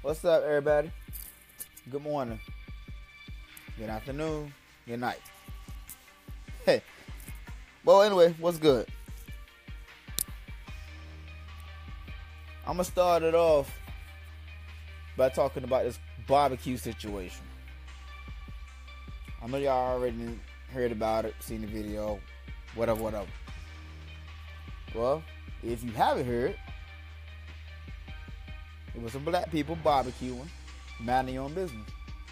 What's up, everybody? Good morning. Good afternoon. Good night. Hey. Well, anyway, what's good? I'm going to start it off by talking about this barbecue situation. I know y'all already heard about it, seen the video, whatever. Well, if you haven't heard, it was some black people barbecuing, minding their own business.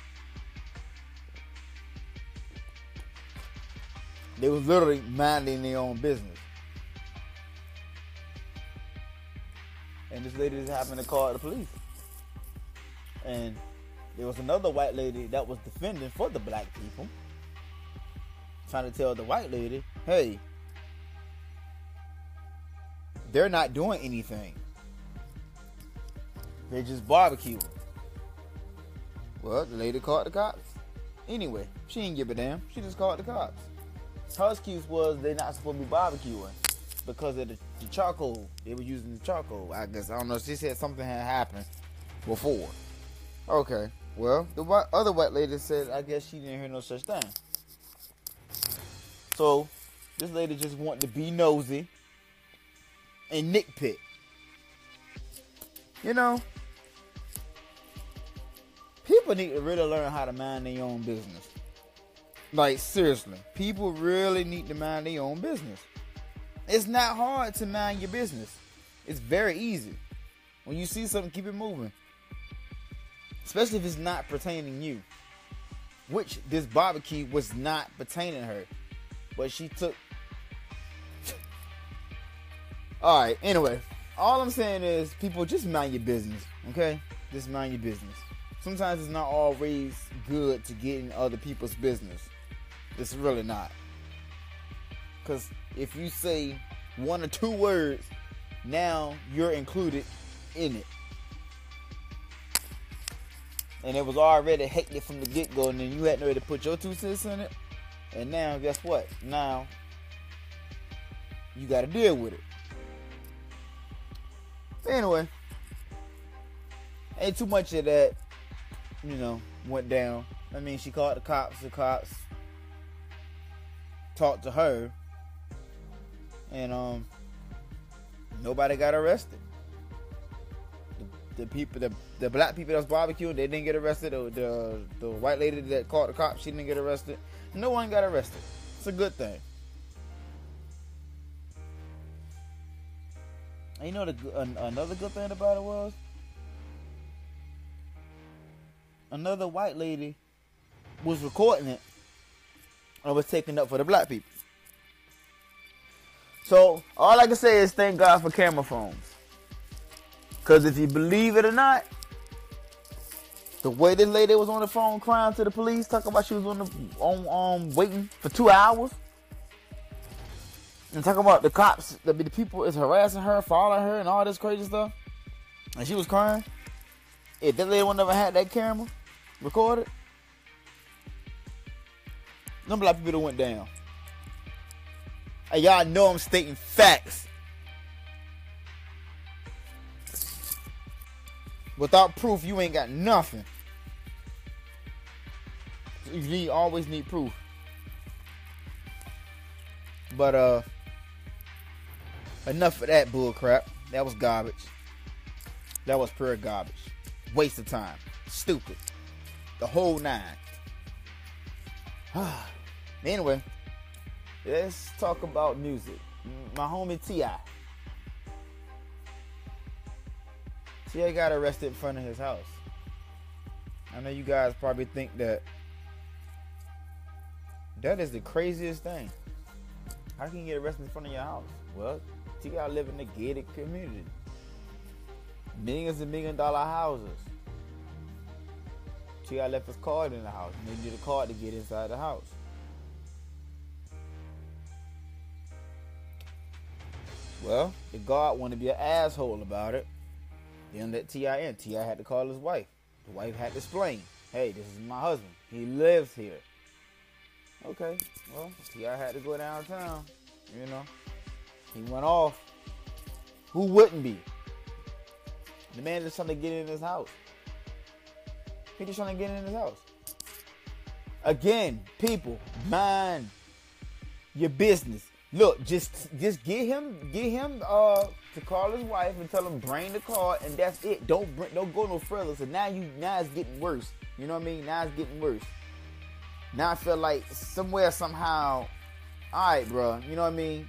They was literally minding their own business. And this lady just happened to call the police. And there was another white lady that was defending for the black people, trying to tell the white lady, hey, they're not doing anything. They're just barbecuing. Well, the lady called the cops. Anyway, she didn't give a damn. She just called the cops. Her excuse was they're not supposed to be barbecuing because of the charcoal. They were using the charcoal, I guess. I don't know. She said something had happened before. Okay. Well, the other white lady said, I guess she didn't hear no such thing. So, this lady just wanted to be nosy and nitpick. You know, people need to really learn how to mind their own business. Like, seriously. People really need to mind their own business. It's not hard to mind your business. It's very easy. When you see something, keep it moving. Especially if it's not pertaining you. Which this barbecue was not pertaining her. But she took... Alright, anyway. All I'm saying is, people, just mind your business, okay? Just mind your business. Sometimes it's not always good to get in other people's business. It's really not. Because if you say one or two words, now you're included in it. And it was already hectic from the get-go, and then you had no way to put your 2 cents in it. And now, guess what? Now, you got to deal with it. Anyway, ain't too much of that, went down. I mean, she called the cops. The cops talked to her, and nobody got arrested. The black people that was barbecuing, they didn't get arrested. The white lady that called the cops, she didn't get arrested. No one got arrested. It's a good thing. And you know another good thing about it was, another white lady was recording it and was taking up for the black people. So all I can say is thank God for camera phones. Because if you believe it or not, the way this lady was on the phone crying to the police, talking about she was on waiting for 2 hours. And talking about the cops, the people is harassing her, following her, and all this crazy stuff. And she was crying. If that lady would never had that camera recorded, them black people that went down. And y'all know I'm stating facts. Without proof, you ain't got nothing. You always need proof. But, enough of that bull crap. That was garbage. That was pure garbage. Waste of time. Stupid. The whole 9. Anyway, let's talk about music. My homie T.I. T.I. got arrested in front of his house. I know you guys probably think that is the craziest thing. How can you get arrested in front of your house? Well, T.I. live in a gated community. Millions and $1 million houses. T.I. left his card in the house. And they need a card to get inside the house. Well, the guard wanted to be an asshole about it. They didn't let T.I. in. T.I. had to call his wife. The wife had to explain, hey, this is my husband. He lives here. Okay, well, T.I. had to go downtown, He went off. Who wouldn't be? The man just trying to get in his house. He just trying to get in his house. Again, people, mind your business. Look, just get him to call his wife and tell him bring the car, and that's it. Don't go no further. So now it's getting worse. You know what I mean? Now it's getting worse. Now I feel like somewhere somehow, all right, bro. You know what I mean?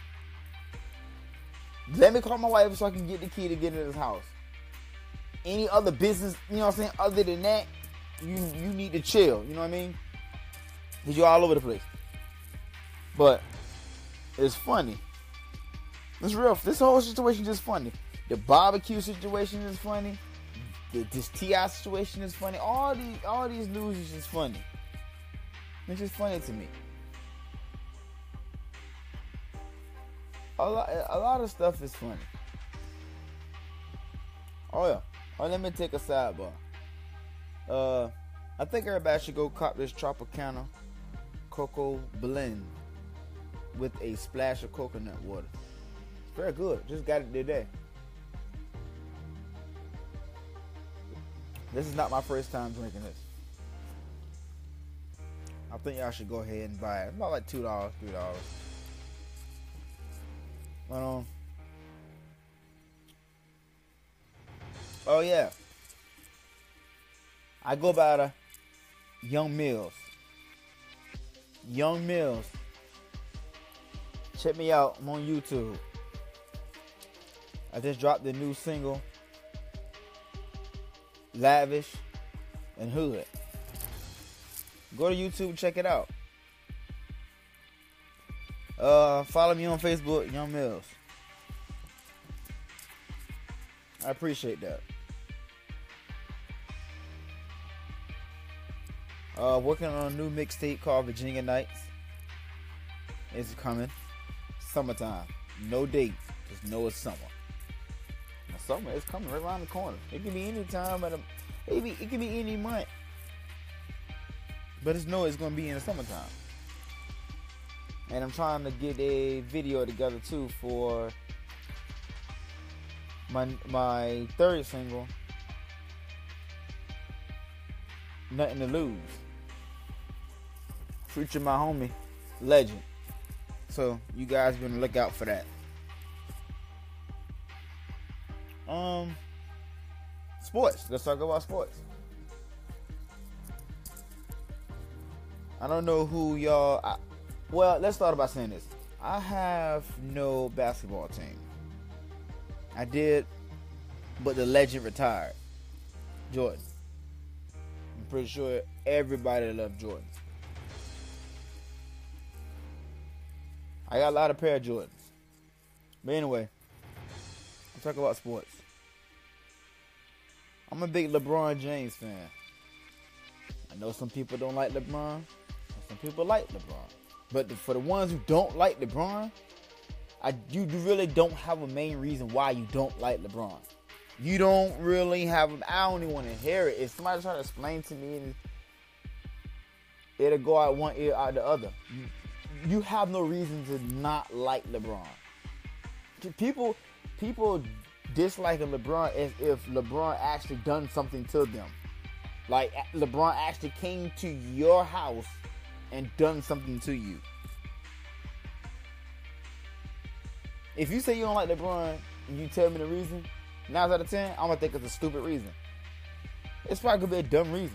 Let me call my wife so I can get the key to get into this house. Any other business, you know what I'm saying? Other than that, you need to chill. You know what I mean? Because you're all over the place. But it's funny. It's real. This whole situation is just funny. The barbecue situation is funny. This T.I. situation is funny. All these news is just funny. It's just funny to me. A lot of stuff is funny. Oh yeah. Oh, let me take a sidebar. I think everybody should go cop this Tropicana Cocoa Blend with a splash of coconut water. It's very good. Just got it today. This is not my first time drinking this. I think y'all should go ahead and buy it. It's about like $2, $3. But oh yeah, I go by the Young Mills. Young Mills. Check me out. I'm on YouTube. I just dropped the new single, Lavish and Hood. Go to YouTube and check it out. Follow me on Facebook, Young Mills. I appreciate that. Working on a new mixtape called Virginia Nights. It's coming. Summertime. No date. Just know it's summer. Now, summer is coming right around the corner. It can be any time. It can be any month. But it's going to be in the summertime. And I'm trying to get a video together too for my third single, Nothing to Lose, featuring my homie Legend. So you guys be on the lookout for that. Sports. Let's talk about sports. I don't know who y'all. Well, let's start by saying this. I have no basketball team. I did, but the legend retired. Jordan. I'm pretty sure everybody loved Jordan. I got a lot of pair of Jordans. But anyway, let's talk about sports. I'm a big LeBron James fan. I know some people don't like LeBron, and some people like LeBron. But for the ones who don't like LeBron, you really don't have a main reason why you don't like LeBron. You don't really have. I don't even want to hear it. If somebody try to explain to me, it'll go out one ear, out the other. You have no reason to not like LeBron. People dislike LeBron as if LeBron actually done something to them. Like LeBron actually came to your house and done something to you. If you say you don't like LeBron and you tell me the reason, 9 out of 10, I'm gonna think it's a stupid reason. It's probably gonna be a dumb reason.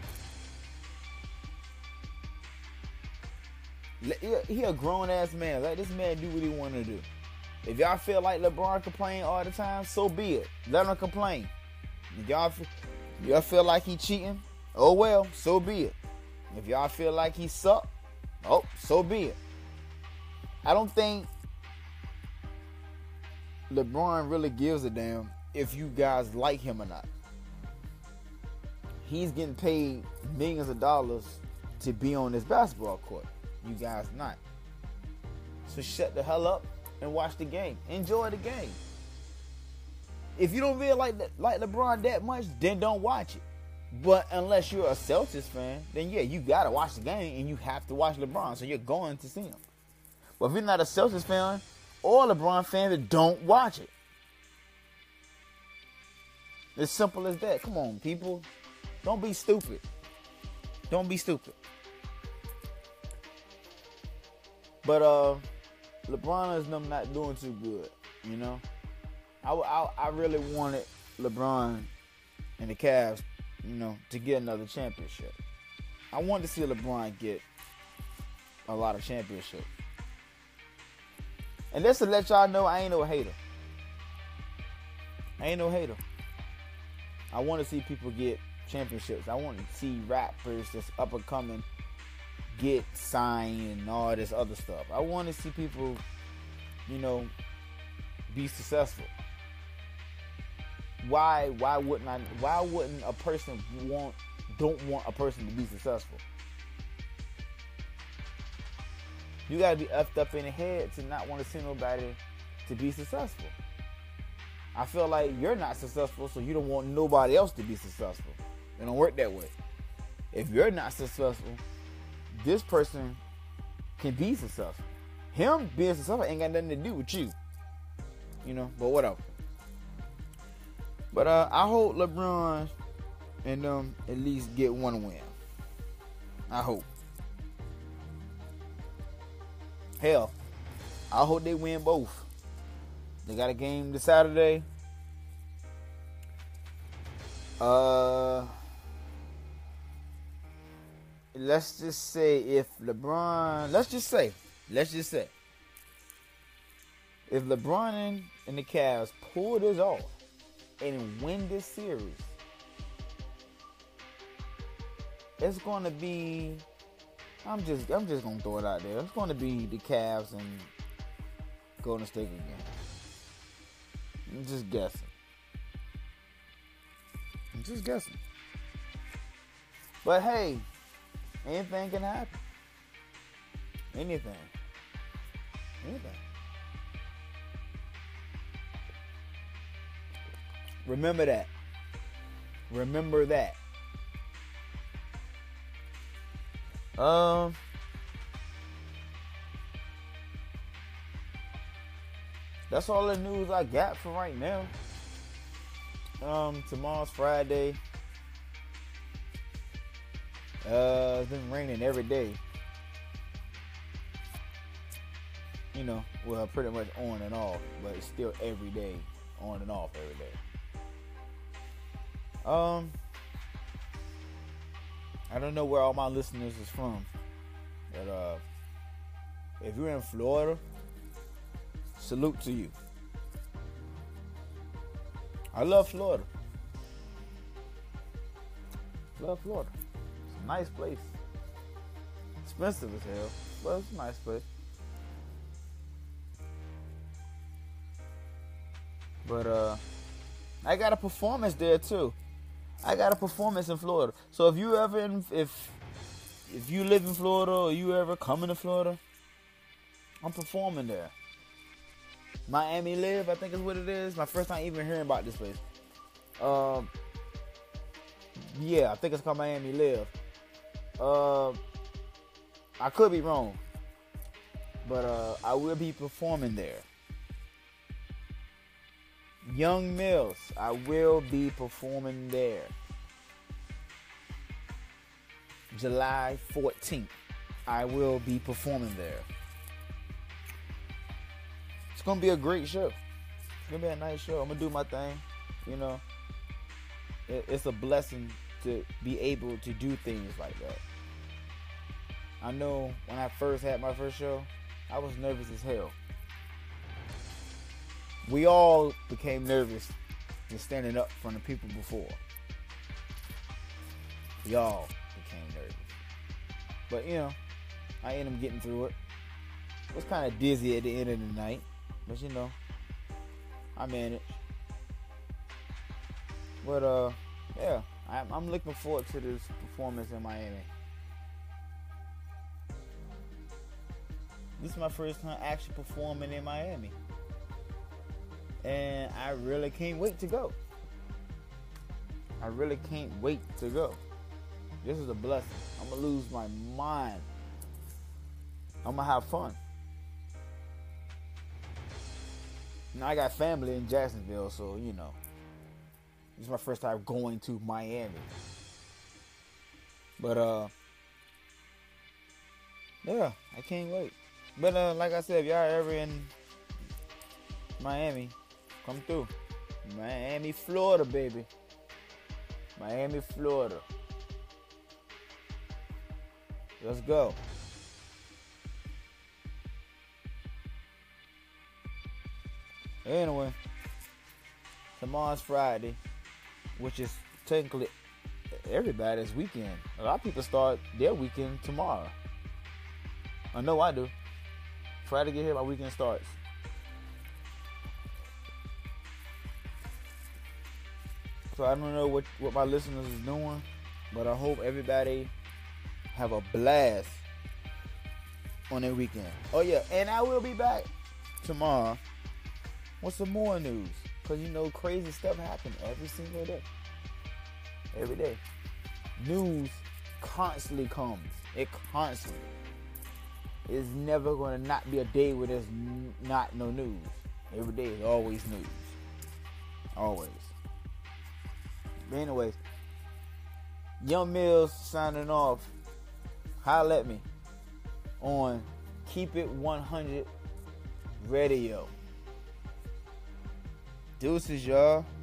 He a grown ass man. Let this man do what he want to do. If y'all feel like LeBron complain all the time, so be it. Let him complain. If y'all feel like he cheating, oh well, so be it. If y'all feel like he suck, oh, so be it. I don't think LeBron really gives a damn if you guys like him or not. He's getting paid millions of dollars to be on this basketball court. You guys not. So shut the hell up and watch the game. Enjoy the game. If you don't really like LeBron that much, then don't watch it. But unless you're a Celtics fan, then yeah, you gotta watch the game and you have to watch LeBron, so you're going to see him. But if you're not a Celtics fan or LeBron fan, then don't watch it. As simple as that. Come on, people. Don't be stupid. Don't be stupid. But LeBron is them not doing too good, you know. I really wanted LeBron and the Cavs, you know, to get another championship. I wanted to see LeBron get a lot of championships. And just to let y'all know, I ain't no hater. I ain't no hater. I want to see people get championships. I want to see rappers that's up and coming get signed and all this other stuff. I want to see people, you know, be successful. Why wouldn't a person don't want a person to be successful? You gotta be effed up in the head to not want to see nobody to be successful. I feel like you're not successful, so you don't want nobody else to be successful. It don't work that way. If you're not successful, this person can be successful. Him being successful ain't got nothing to do with you. You know, but whatever. But I hope LeBron and them at least get one win. I hope. Hell, I hope they win both. They got a game this Saturday. Let's just say if LeBron, let's just say, if LeBron and the Cavs pull this off and win this series, it's going to be, I'm just going to throw it out there. It's going to be the Cavs and Golden State again. I'm just guessing. But hey, anything can happen. Anything. Remember that. That's all the news I got for right now. Tomorrow's Friday. It's been raining every day. You know, well, pretty much on and off, but it's still every day, on and off every day. I don't know where all my listeners is from, but if you're in Florida, salute to you. I love Florida. It's a nice place. Expensive as hell, but it's a nice place. But I got a performance there too. I got a performance in Florida. So if you ever if you live in Florida or you ever come into Florida, I'm performing there. Miami Live, I think is what it is. My first time even hearing about this place. Yeah, I think it's called Miami Live. I could be wrong, but I will be performing there. Young Mills, I will be performing there. July 14th, I will be performing there. It's going to be a great show. It's going to be a nice show. I'm going to do my thing. You know, it's a blessing to be able to do things like that. I know when I first had my first show, I was nervous as hell. We all became nervous just standing up in front of people before. We all became nervous. But, you know, I ended up getting through it. I was kind of dizzy at the end of the night. But, you know, I managed. But, yeah, I'm looking forward to this performance in Miami. This is my first time actually performing in Miami. And I really can't wait to go. This is a blessing. I'm going to lose my mind. I'm going to have fun. Now, I got family in Jacksonville, so, you know. This is my first time going to Miami. But yeah, I can't wait. But like I said, if y'all ever in Miami, come through. Miami, Florida, baby. Miami, Florida. Let's go. Anyway, tomorrow's Friday, which is technically everybody's weekend. A lot of people start their weekend tomorrow. I know I do. Friday get here, my weekend starts. So I don't know what my listeners is doing, but I hope everybody have a blast on their weekend. Oh yeah, and I will be back tomorrow with some more news. Because you know crazy stuff happens every single day. Every day. News constantly comes. It constantly. It's never going to not be a day where there's not no news. Every day is always news. Always. But anyways, Young Mills signing off. Holla at me on Keep It 100 Radio. Deuces, y'all.